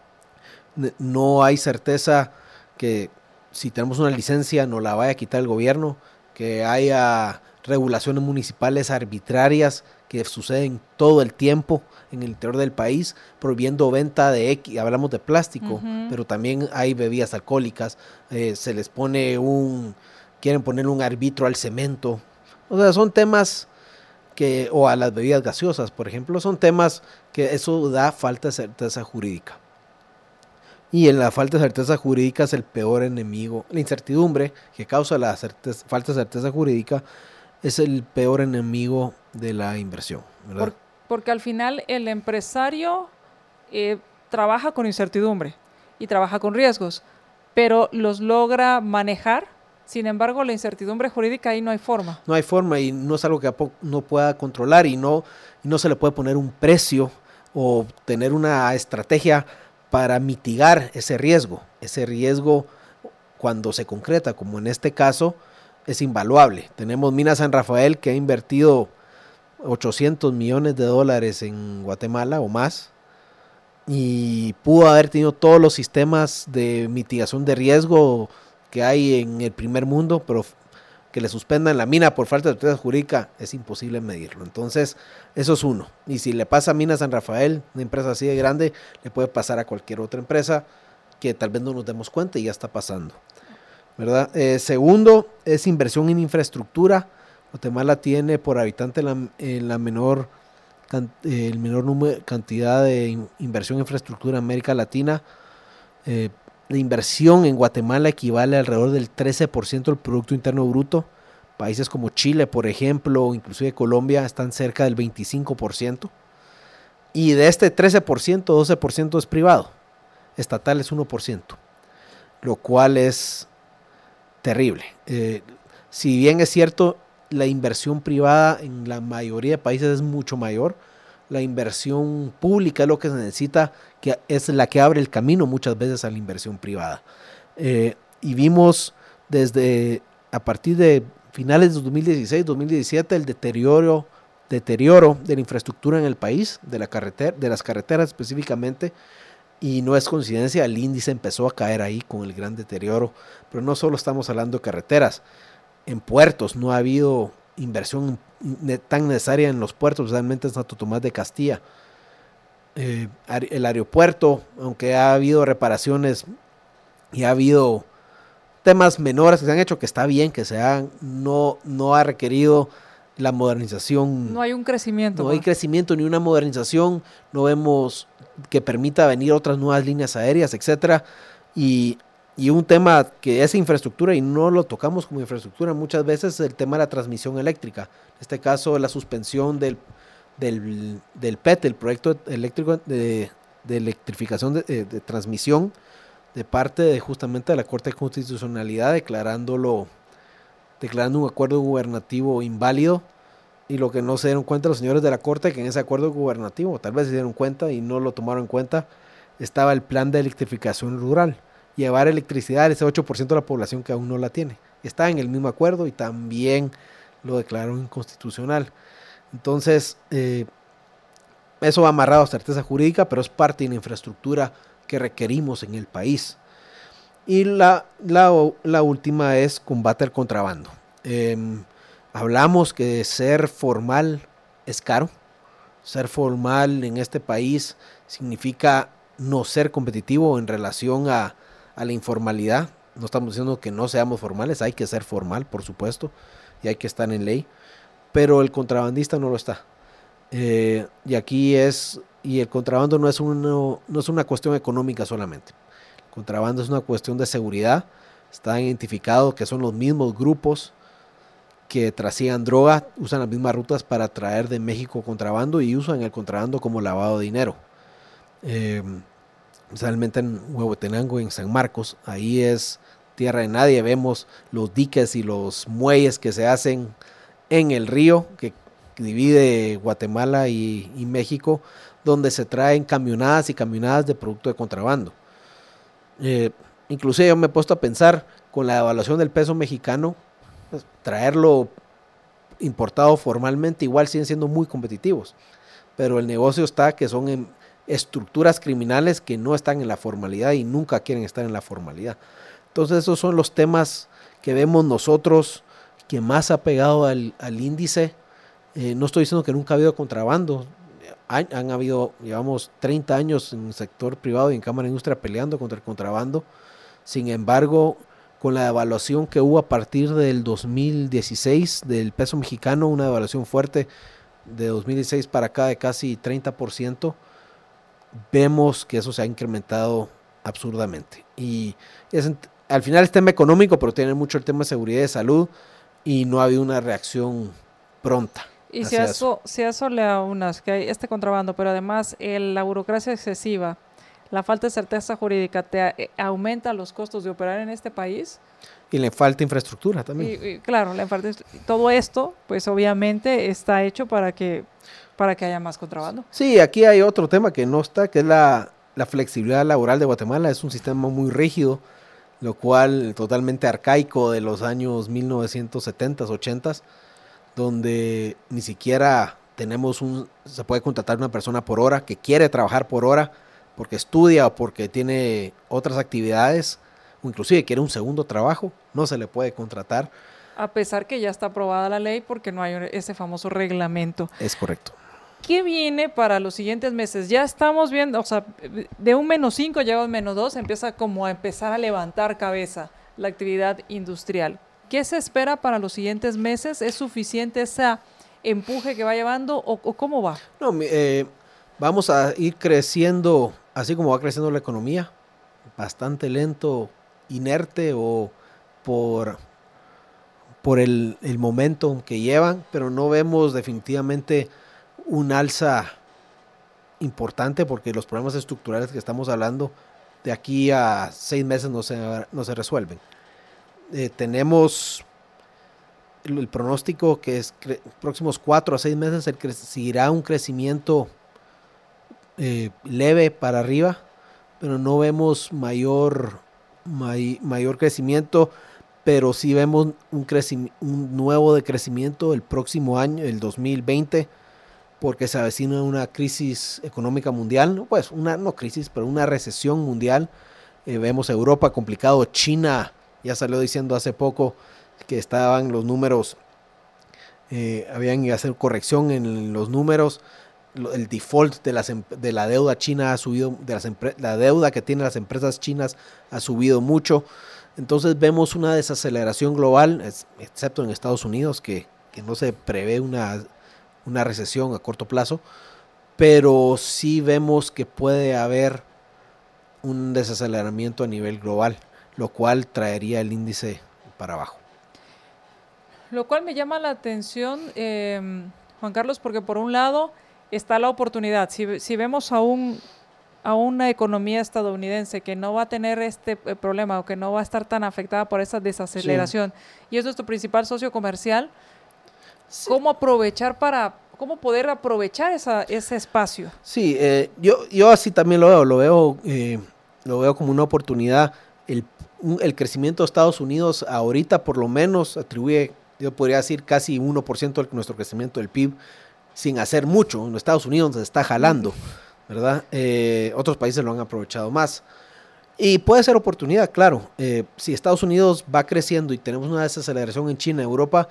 No hay certeza que si tenemos una licencia no la vaya a quitar el gobierno, que haya regulaciones municipales arbitrarias que suceden todo el tiempo en el interior del país, prohibiendo venta de X, hablamos de plástico, uh-huh. pero también hay bebidas alcohólicas, eh, se les pone un, quieren poner un arbitro al cemento, o sea, son temas que, o a las bebidas gaseosas, por ejemplo, son temas que eso da falta de certeza jurídica. Y en la falta de certeza jurídica es el peor enemigo, la incertidumbre que causa la certeza, falta de certeza jurídica es el peor enemigo de la inversión, ¿verdad? Por, porque al final el empresario eh, trabaja con incertidumbre y trabaja con riesgos, pero los logra manejar. Sin embargo, la incertidumbre jurídica ahí no hay forma. No hay forma y no es algo que no pueda controlar y no, y no se le puede poner un precio o tener una estrategia para mitigar ese riesgo. Ese riesgo, cuando se concreta, como en este caso, es invaluable. Tenemos Minas San Rafael, que ha invertido ochocientos millones de dólares en Guatemala o más, y pudo haber tenido todos los sistemas de mitigación de riesgo que hay en el primer mundo, pero que le suspendan la mina por falta de certeza jurídica es imposible medirlo. Entonces, eso es uno. Y si le pasa a Minas San Rafael, una empresa así de grande, le puede pasar a cualquier otra empresa que tal vez no nos demos cuenta y ya está pasando, ¿verdad? Eh, segundo, es inversión en infraestructura. Guatemala tiene por habitante la, eh, la menor, can, eh, el menor número, cantidad de in, inversión en infraestructura en América Latina. Eh, la inversión en Guatemala equivale alrededor del trece por ciento del Producto Interno Bruto. Países como Chile, por ejemplo, o inclusive Colombia, están cerca del veinticinco por ciento. Y de este trece por ciento, doce por ciento es privado. Estatal es uno por ciento. Lo cual es terrible. Eh, si bien es cierto, la inversión privada en la mayoría de países es mucho mayor, la inversión pública es lo que se necesita, que es la que abre el camino muchas veces a la inversión privada. Eh, y vimos desde a partir de finales de dos mil dieciséis, dos mil diecisiete el deterioro, deterioro de la infraestructura en el país, de, la carretera, de las carreteras específicamente, y no es coincidencia, el índice empezó a caer ahí con el gran deterioro, pero no solo estamos hablando de carreteras, en puertos no ha habido inversión tan necesaria en los puertos, especialmente en Santo Tomás de Castilla. Eh, el aeropuerto, aunque ha habido reparaciones y ha habido temas menores que se han hecho, que está bien que se hagan, no, no ha requerido la modernización. No hay un crecimiento. No hay crecimiento ni una modernización, no vemos que permita venir otras nuevas líneas aéreas, etcétera, y y un tema que es infraestructura y no lo tocamos como infraestructura muchas veces, es el tema de la transmisión eléctrica. En este caso, la suspensión del, del, del P E T, el proyecto eléctrico de, de electrificación de, de, de transmisión, de parte de justamente de la Corte de Constitucionalidad, declarándolo, declarando un acuerdo gubernativo inválido. Y lo que no se dieron cuenta los señores de la Corte, que en ese acuerdo gubernativo, tal vez se dieron cuenta y no lo tomaron en cuenta, estaba el plan de electrificación rural, llevar electricidad a ese ocho por ciento de la población que aún no la tiene. Está en el mismo acuerdo y también lo declararon inconstitucional. Entonces, eh, eso va amarrado a certeza jurídica, pero es parte de la infraestructura que requerimos en el país. Y la, la, la última es combate al contrabando. Eh, hablamos que ser formal es caro. Ser formal en este país significa no ser competitivo en relación a, a la informalidad. No estamos diciendo que no seamos formales, hay que ser formal, por supuesto, y hay que estar en ley, pero el contrabandista no lo está. Eh, y aquí es, y el contrabando no es, uno, no es una cuestión económica solamente. El contrabando es una cuestión de seguridad. Está identificado que son los mismos grupos que trasigan droga, usan las mismas rutas para traer de México contrabando y usan el contrabando como lavado de dinero. Eh, especialmente en Huehuetenango, en San Marcos, ahí es tierra de nadie. Vemos los diques y los muelles que se hacen en el río que divide Guatemala y, y México, donde se traen camionadas y camionadas de producto de contrabando. Eh, inclusive yo me he puesto a pensar, con la devaluación del peso mexicano, pues, traerlo importado formalmente igual siguen siendo muy competitivos, pero el negocio está que son en estructuras criminales que no están en la formalidad y nunca quieren estar en la formalidad. Entonces esos son los temas que vemos nosotros que más ha pegado al, al índice. Eh, no estoy diciendo que nunca ha habido contrabando, han, han habido, llevamos treinta años en el sector privado y en Cámara de Industria peleando contra el contrabando. Sin embargo, con la devaluación que hubo a partir del dos mil dieciséis del peso mexicano, una devaluación fuerte de dos mil dieciséis para acá de casi treinta por ciento, vemos que eso se ha incrementado absurdamente. Y es, al final es tema económico, pero tiene mucho el tema de seguridad y de salud, y no ha habido una reacción pronta. Y si a eso, eso. si a eso le aunas que hay este contrabando, pero además el, la burocracia excesiva, la falta de certeza jurídica, ¿te a, aumenta los costos de operar en este país? Y le falta infraestructura también. Y, y, claro, le falta, todo esto, pues obviamente está hecho para que, para que haya más contrabando. Sí, aquí hay otro tema que no está, que es la, la flexibilidad laboral de Guatemala. Es un sistema muy rígido, lo cual totalmente arcaico de los años mil novecientos setenta, ochenta, donde ni siquiera tenemos un, se puede contratar una persona por hora que quiere trabajar por hora porque estudia o porque tiene otras actividades, o inclusive quiere un segundo trabajo, no se le puede contratar. A pesar que ya está aprobada la ley porque no hay ese famoso reglamento. Es correcto. ¿Qué viene para los siguientes meses? Ya estamos viendo, o sea, de un menos cinco llega a un menos dos, empieza como a empezar a levantar cabeza la actividad industrial. ¿Qué se espera para los siguientes meses? ¿Es suficiente ese empuje que va llevando o, o cómo va? No, eh, vamos a ir creciendo, así como va creciendo la economía, bastante lento, inerte o por, por el, el momento que llevan, pero no vemos definitivamente un alza importante porque los problemas estructurales que estamos hablando de aquí a seis meses no se, no se resuelven. Eh, tenemos el, el pronóstico que es cre- próximos cuatro a seis meses el cre- seguirá un crecimiento eh, leve para arriba, pero no vemos mayor, may, mayor crecimiento, pero sí vemos un, creci- un nuevo decrecimiento el próximo año, el dos mil veinte, porque se avecina una crisis económica mundial, no, pues una no crisis, pero una recesión mundial. Eh, vemos Europa complicado, China ya salió diciendo hace poco que estaban los números, eh, habían que hacer corrección en los números, el default de, las, de la deuda china ha subido, de las empre, la deuda que tienen las empresas chinas ha subido mucho, entonces vemos una desaceleración global, es, excepto en Estados Unidos, que, que no se prevé una, una recesión a corto plazo, pero sí vemos que puede haber un desaceleramiento a nivel global, lo cual traería el índice para abajo. Lo cual me llama la atención, eh, Juan Carlos, porque por un lado está la oportunidad. Si, si vemos a, un, a una economía estadounidense que no va a tener este eh, problema o que no va a estar tan afectada por esa desaceleración, sí. y es nuestro principal socio comercial, sí. ¿cómo aprovechar para, cómo poder aprovechar esa, ese espacio? Sí, eh, yo, yo así también lo veo, lo veo, eh, lo veo como una oportunidad. El, el crecimiento de Estados Unidos ahorita por lo menos atribuye, yo podría decir, casi uno por ciento de nuestro crecimiento del P I B sin hacer mucho. En los Estados Unidos se está jalando, ¿verdad? Eh, otros países lo han aprovechado más. Y puede ser oportunidad, claro. Eh, si Estados Unidos va creciendo y tenemos una desaceleración en China, Europa,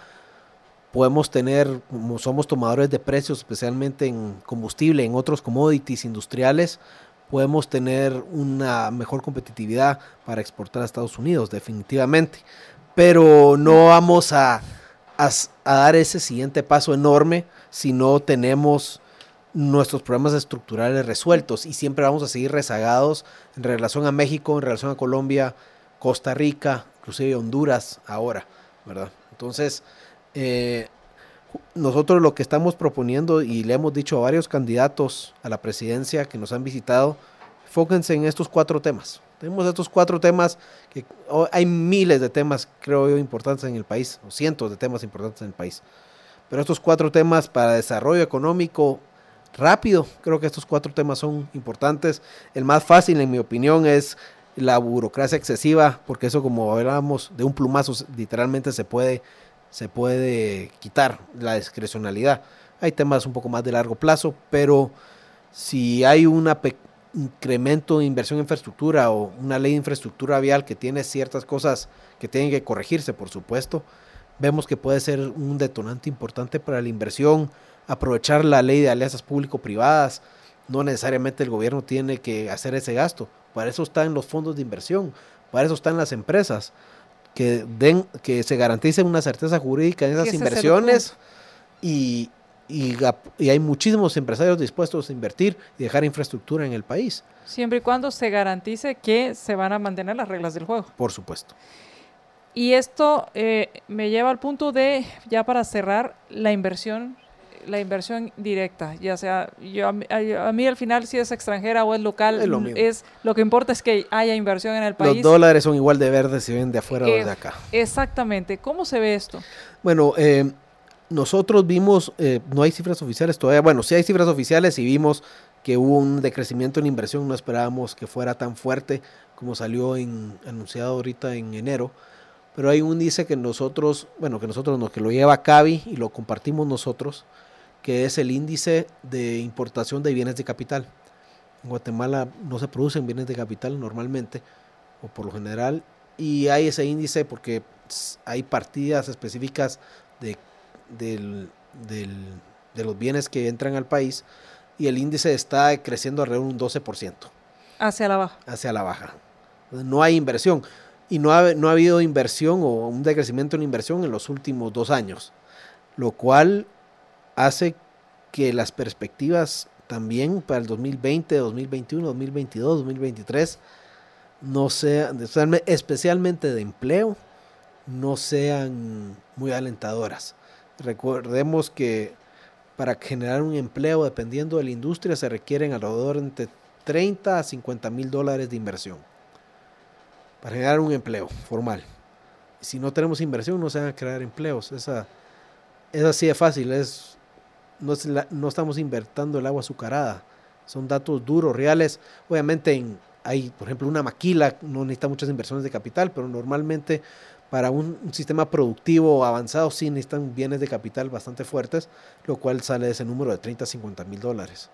podemos tener, como somos tomadores de precios, especialmente en combustible, en otros commodities industriales, podemos tener una mejor competitividad para exportar a Estados Unidos, definitivamente. Pero no vamos a, a, a dar ese siguiente paso enorme si no tenemos nuestros problemas estructurales resueltos, y siempre vamos a seguir rezagados en relación a México, en relación a Colombia, Costa Rica, inclusive Honduras ahora, ¿verdad? Entonces, eh, nosotros lo que estamos proponiendo, y le hemos dicho a varios candidatos a la presidencia que nos han visitado, enfóquense en estos cuatro temas. Tenemos estos cuatro temas, que oh, hay miles de temas, creo yo, importantes en el país, o cientos de temas importantes en el país. Pero estos cuatro temas para desarrollo económico rápido, creo que estos cuatro temas son importantes. El más fácil, en mi opinión, es la burocracia excesiva, porque eso, como hablábamos, de un plumazo literalmente se puede, se puede quitar la discrecionalidad. Hay temas un poco más de largo plazo, pero si hay una pequeña incremento de inversión en infraestructura o una ley de infraestructura vial que tiene ciertas cosas que tienen que corregirse, por supuesto, vemos que puede ser un detonante importante para la inversión. Aprovechar la ley de alianzas público-privadas, no necesariamente el gobierno tiene que hacer ese gasto, para eso están los fondos de inversión, para eso están las empresas, que den, que se garantice una certeza jurídica en esas inversiones, y Y, y hay muchísimos empresarios dispuestos a invertir y dejar infraestructura en el país. Siempre y cuando se garantice que se van a mantener las reglas del juego. Por supuesto. Y esto eh, me lleva al punto de, ya para cerrar, la inversión, la inversión directa. Ya sea, yo, a, a, a mí al final, si es extranjera o es local, es lo, es, lo que importa es que haya inversión en el país. Los dólares son igual de verdes si vienen de afuera eh, o de acá. Exactamente. ¿Cómo se ve esto? Bueno, eh, nosotros vimos, eh, no hay cifras oficiales todavía, bueno, sí hay cifras oficiales y vimos que hubo un decrecimiento en inversión, no esperábamos que fuera tan fuerte como salió en, anunciado ahorita en enero, pero hay un índice que nosotros, bueno, que nosotros no, que lo lleva Cavi y lo compartimos nosotros, que es el índice de importación de bienes de capital. En Guatemala no se producen bienes de capital normalmente, o por lo general, y hay ese índice porque hay partidas específicas de Del, del, de los bienes que entran al país, y el índice está creciendo alrededor de un doce por ciento. Hacia la baja. Hacia la baja. No hay inversión, y no ha, no ha habido inversión o un decrecimiento en inversión en los últimos dos años, lo cual hace que las perspectivas también para el dos mil veinte, dos mil veintiuno, dos mil veintidós, dos mil veintitrés no sean, especialmente de empleo, no sean muy alentadoras. Recordemos que para generar un empleo, dependiendo de la industria, se requieren alrededor entre treinta a cincuenta mil dólares de inversión para generar un empleo formal. Si no tenemos inversión, no se van a crear empleos. Esa, es así de fácil. Es, no, es la, no estamos invirtiendo el agua azucarada. Son datos duros, reales. Obviamente en, hay, por ejemplo, una maquila, no necesita muchas inversiones de capital, pero normalmente para un, un sistema productivo avanzado sí necesitan bienes de capital bastante fuertes, lo cual sale de ese número de treinta a cincuenta mil dólares.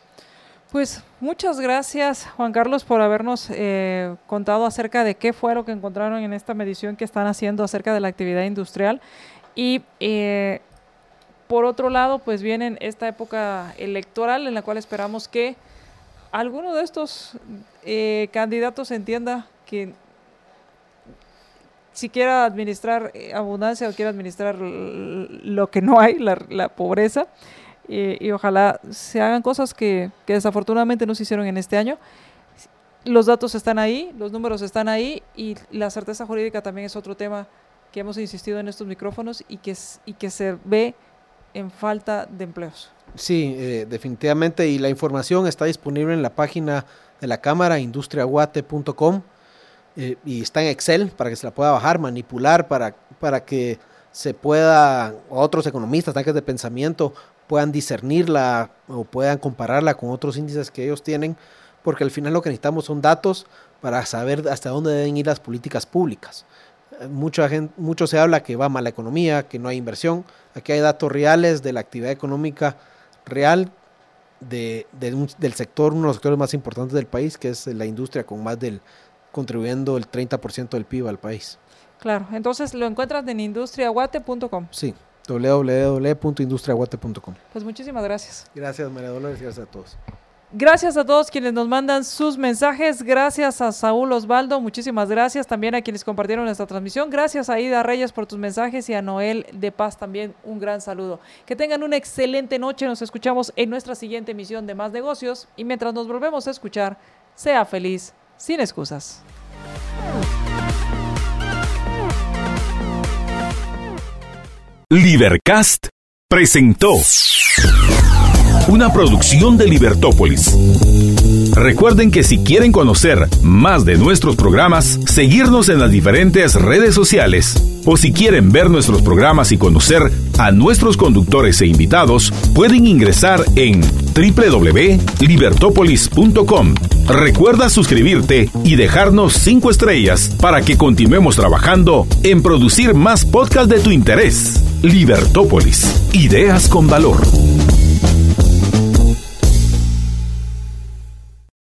Pues muchas gracias, Juan Carlos, por habernos eh, contado acerca de qué fue lo que encontraron en esta medición que están haciendo acerca de la actividad industrial. Y eh, por otro lado, pues viene esta época electoral en la cual esperamos que alguno de estos eh, candidatos entienda que si quiera administrar abundancia o quiera administrar lo que no hay, la, la pobreza, eh, y ojalá se hagan cosas que, que desafortunadamente no se hicieron en este año. los datos están ahí, los números están ahí y la certeza jurídica también es otro tema que hemos insistido en estos micrófonos y que, es, y que se ve en falta de empleos. Sí, eh, definitivamente, y la información está disponible en la página de la Cámara, industria guate punto com, eh, y está en Excel para que se la pueda bajar, manipular, para, para que se pueda, otros economistas, tanques de pensamiento, puedan discernirla o puedan compararla con otros índices que ellos tienen, porque al final lo que necesitamos son datos para saber hasta dónde deben ir las políticas públicas. Mucha gente, mucho se habla que va mal la economía, que no hay inversión. Aquí hay datos reales de la actividad económica real de, de un, del sector, uno de los sectores más importantes del país, que es la industria, con más del, contribuyendo el treinta por ciento del P I B al país. Claro, entonces lo encuentras en industria guate punto com. Sí, doble u doble u doble u punto industria guate punto com. Pues muchísimas gracias. Gracias, María Dolores, gracias a todos. Gracias a todos quienes nos mandan sus mensajes, gracias a Saúl Osvaldo, muchísimas gracias, también a quienes compartieron esta transmisión, gracias a Ida Reyes por tus mensajes y a Noel de Paz también un gran saludo. Que tengan una excelente noche, nos escuchamos en nuestra siguiente emisión de Más Negocios y mientras nos volvemos a escuchar, sea feliz, sin excusas. Libercast presentó una producción de Libertópolis. Recuerden que si quieren conocer más de nuestros programas, seguirnos en las diferentes redes sociales, o si quieren ver nuestros programas y conocer a nuestros conductores e invitados, pueden ingresar en doble u doble u doble u punto libertópolis punto com. Recuerda suscribirte y dejarnos cinco estrellas para que continuemos trabajando en producir más podcasts de tu interés. Libertópolis, ideas con valor.